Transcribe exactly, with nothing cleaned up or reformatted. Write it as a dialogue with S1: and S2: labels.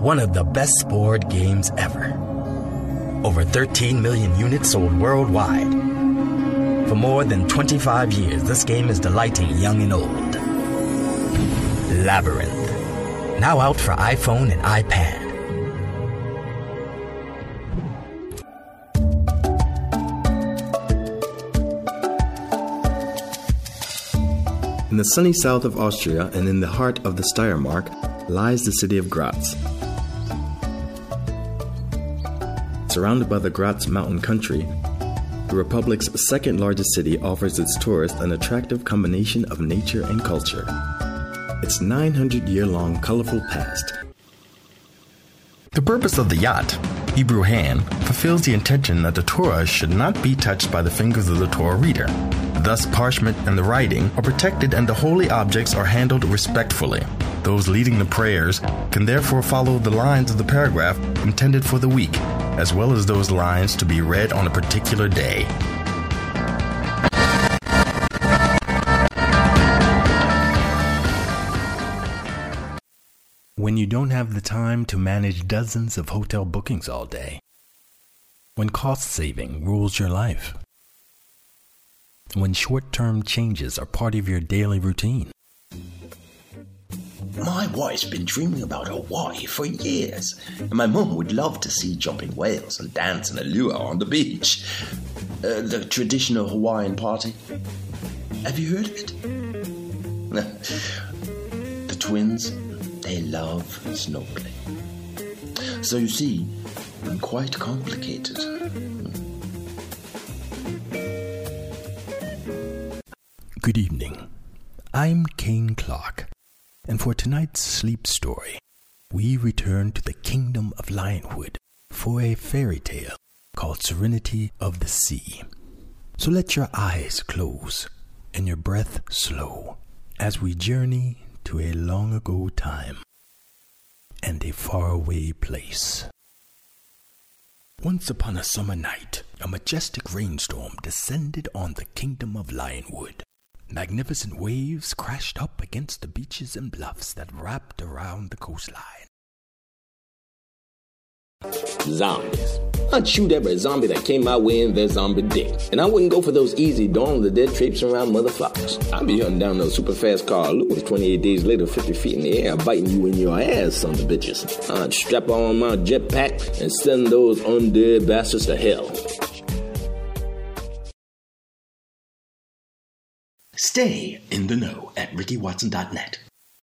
S1: one of the best board games ever. Over thirteen million units sold worldwide. For more than twenty-five years, this game is delighting young and old. Labyrinth, now out for iPhone and iPad.
S2: In the sunny south of Austria and in the heart of the Steiermark lies the city of Graz. Surrounded by the Graz mountain country, the Republic's second largest city offers its tourists an attractive combination of nature and culture. Its nine hundred year long colorful past.
S3: The purpose of the yacht, Hebrew hand, fulfills the intention that the Torah should not be touched by the fingers of the Torah reader. Thus, parchment and the writing are protected and the holy objects are handled respectfully. Those leading the prayers can therefore follow the lines of the paragraph intended for the week, as well as those lines to be read on a particular day.
S1: When you don't have the time to manage dozens of hotel bookings all day. When cost saving rules your life. When short-term changes are part of your daily routine.
S4: My wife's been dreaming about Hawaii for years, and my mum would love to see jumping whales and dancing a luau on the beach. Uh, the traditional Hawaiian party. Have you heard of it? The twins, they love snorkeling. So you see, I'm quite complicated.
S1: Good evening. I'm Kane Clark, and for tonight's sleep story, we return to the Kingdom of Lionwood for a fairy tale called Serenity of the Sea. So let your eyes close and your breath slow as we journey to a long ago time and a faraway place. Once upon a summer night, a majestic rainstorm descended on the Kingdom of Lionwood. Magnificent waves crashed up against the beaches and bluffs that wrapped around the coastline.
S5: Zombies. I'd shoot every zombie that came my way in their zombie dick. And I wouldn't go for those easy Dawn of the Dead traipsing around motherfuckers. I'd be hunting down those super fast Carl Lewis twenty-eight days later, fifty feet in the air, biting you in your ass, son of bitches. I'd strap on my jetpack and send those undead bastards to hell.
S4: Stay in the know at ricky watson dot net.